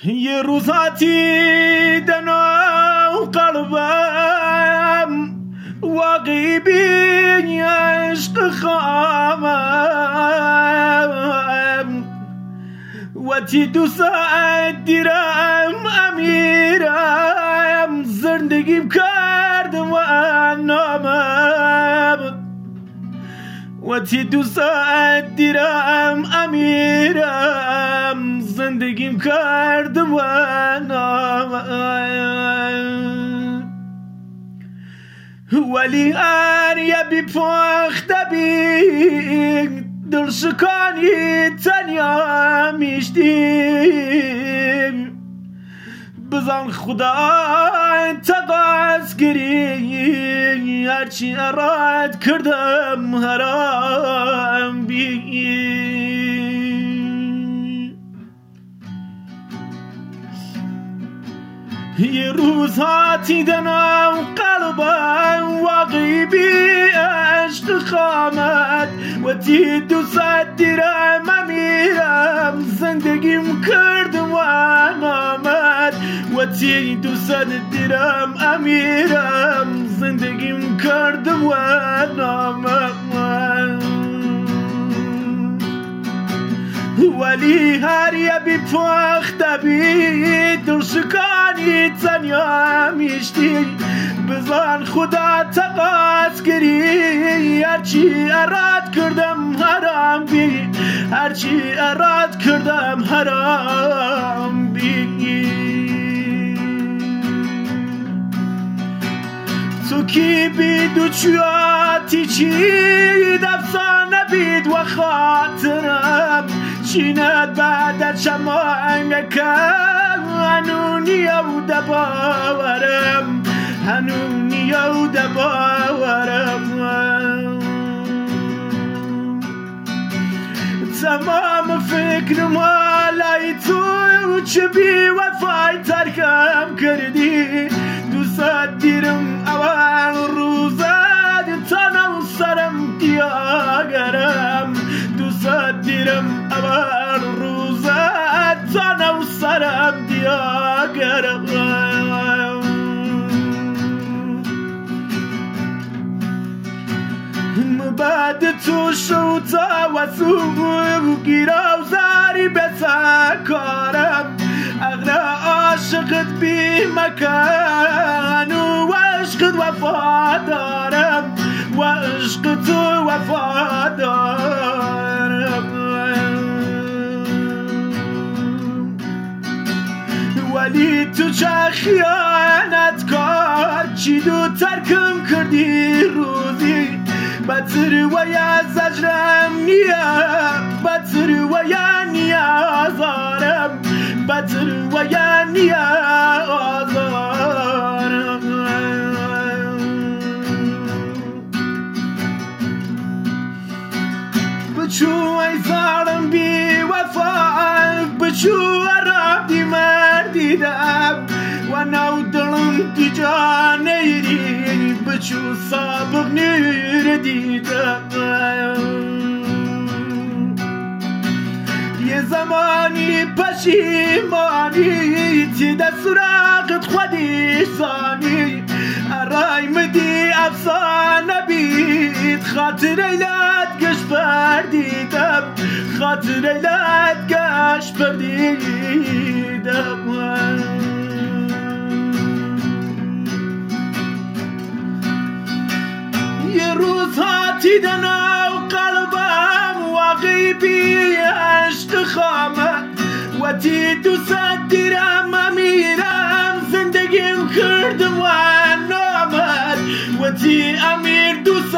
یه روزاتی دنو قلبم واقعی بی عشق خامم وقتی دو ساعت دیرم امیرم زندگیم کردم و نامم وقتی دو ساعت دیرم امیرم زندگیم کردم و نامم ولی هر یه بی پخته بی دلشکانی تنیا میشتیم بزن خدا تقاس گری هرچی اراد کردم حرام بی یه روز هاتی دنم قلبم واقعی بی عشق خامد و تی دو ساعت دیرم امیرم زندگیم کردم و نامد و تی دو ساعت دیرم امیرم زندگیم کردم و نامد ولی هر یه بی پخته بی دلشکانی تنیا میشتی بزن خدا تقاس گری هرچی اراد کردم حرام بی هرچی اراد کردم حرام بی تو کی بید و چیاتی چی دفسانه بید و خاطرم چینت بعد شمانگه هنونی او دباورم هنونی او دباورم تمام فکرم حالای تو چه بی وفای ترکم کردی دوست دیرم اول روزت تنم سرم دیاگرم دوست دیرم اول روزت تنم سرم دیاگرم بعد تو شوتا و سوق گیرو زاری بسکارم اغرا عاشقت بی مکان و عشقت وفادارم و عشق تو وفادارم ولی تو چه خیانت کار چی دو ترکم کردی روزی بطر و یا زجرم نیا بطر و یا نیا آزارم بطر و یا نیا آزارم بچو ای زارم بی وفا بچو عرب دی مردیدم و نو دلم دی جانیری بچو سابق نیر دیدم یه زمانی پشیمانی تی در سراغت خودی سانی ارای مدی افسانه بید خاطر ایلت گش بردیدم خاطر ایلت گش بردیدم یه روز هاتی دنو قلبم واقعی بی عشق خامد و تی دوست دیرم امیرم زندگیم کردم و نامد و تی امیر دوست